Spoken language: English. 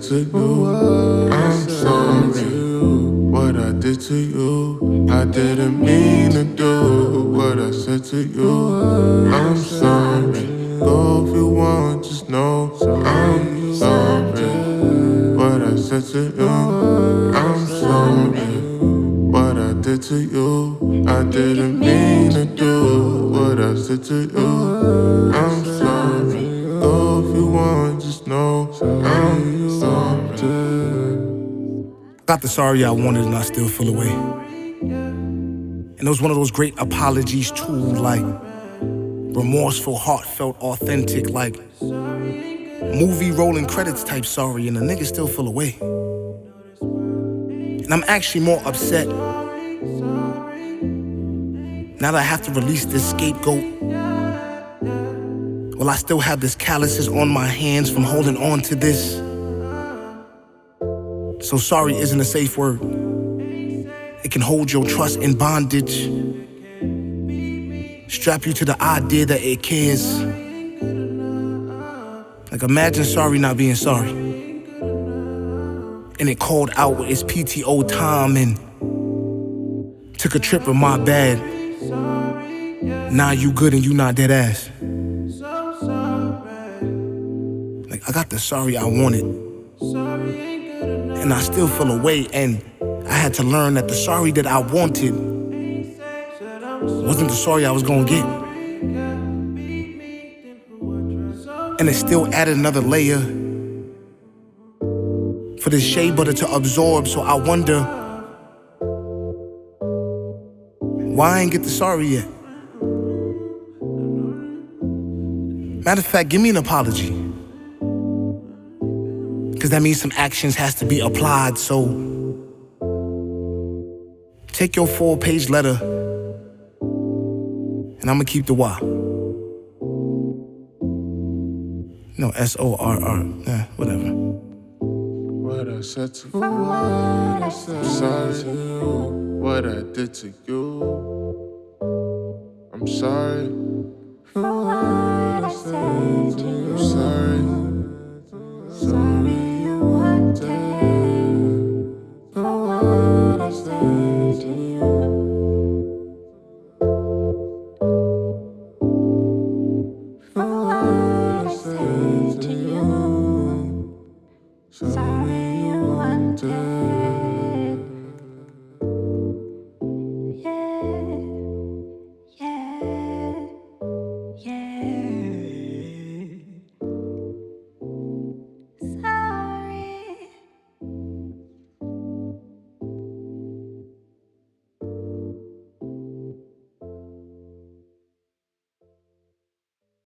to you. I'm sorry. What I did to you, I didn't mean to do what I said to you. I'm sorry. Go if you want, just know I'm sorry. What I said to you, I'm sorry. What I did to you, I didn't mean to do what I said to you. I'm sorry. Go if you want, just know I'm sorry. Got the sorry I wanted and I still feel away. And it was one of those great apologies too, like remorseful, heartfelt, authentic, like movie rolling credits type sorry, and the nigga still feel away. And I'm actually more upset now that I have to release this scapegoat. Will I still have this calluses on my hands from holding on to this? So sorry isn't a safe word. It can hold your trust in bondage, strap you to the idea that it cares. Like imagine sorry not being sorry, and it called out with its PTO time and took a trip with my bad. Now you good and you not dead ass. Like I got the sorry I wanted, and I still feel away, and I had to learn that the sorry that I wanted wasn't the sorry I was gonna get. And it still added another layer for this shea butter to absorb, so I wonder why I ain't get the sorry yet. Matter of fact, give me an apology, cause that means some actions has to be applied, so take your 4-page letter, and I'ma keep the Y. No, SORR, whatever. What I said to you, I'm sorry to you. What I did to you, I'm sorry. For what I said to you, I'm sorry. sorry you wanted. For what I said to you, for what I said to you, sorry you wanted.